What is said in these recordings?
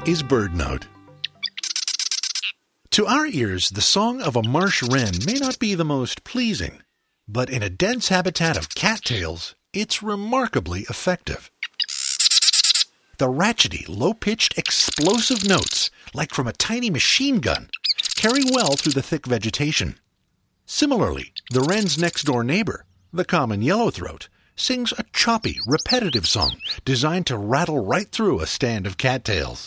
is BirdNote. To our ears, the song of a marsh wren may not be the most pleasing, but in a dense habitat of cattails, it's remarkably effective. The ratchety, low-pitched, explosive notes, like from a tiny machine gun, carry well through the thick vegetation. Similarly, the wren's next-door neighbor, the common yellowthroat, sings a choppy, repetitive song designed to rattle right through a stand of cattails.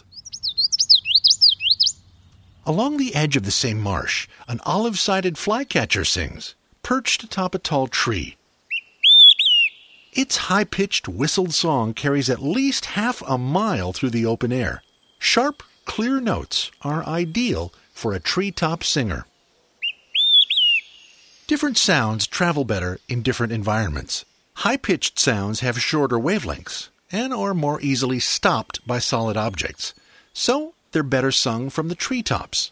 Along the edge of the same marsh, an olive-sided flycatcher sings, perched atop a tall tree. Its high-pitched, whistled song carries at least half a mile through the open air. Sharp, clear notes are ideal for a treetop singer. Different sounds travel better in different environments. High-pitched sounds have shorter wavelengths and are more easily stopped by solid objects, so they're better sung from the treetops.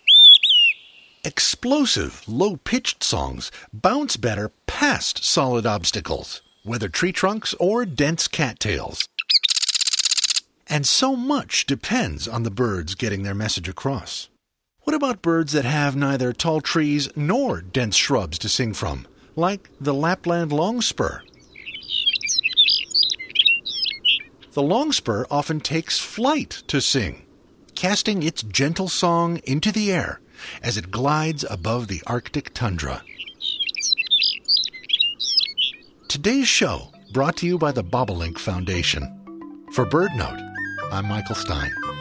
Explosive, low-pitched songs bounce better past solid obstacles, whether tree trunks or dense cattails. And so much depends on the birds getting their message across. What about birds that have neither tall trees nor dense shrubs to sing from, like the Lapland longspur? The longspur often takes flight to sing, casting its gentle song into the air as it glides above the Arctic tundra. Today's show brought to you by the Bobolink Foundation. For BirdNote, I'm Michael Stein.